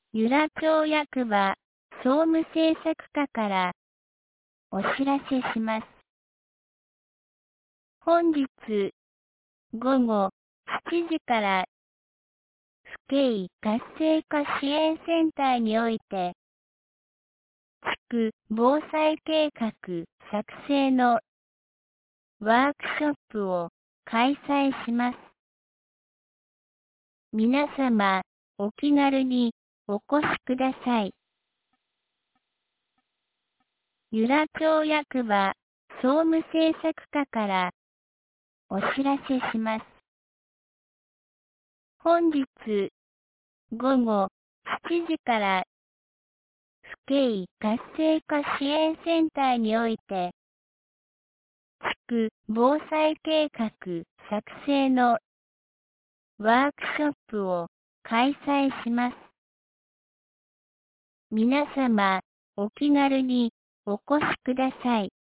由良町役場総務政策課からお知らせします。本日午後7時から府警活性化支援センターにおいて地区防災計画作成のワークショップを開催します。皆様、お気軽にお越しください。由良町役場総務政策課からお知らせします。本日午後7時から府警活性化支援センターにおいて地区防災計画作成のワークショップを開催します。皆様、お気軽にお越しください。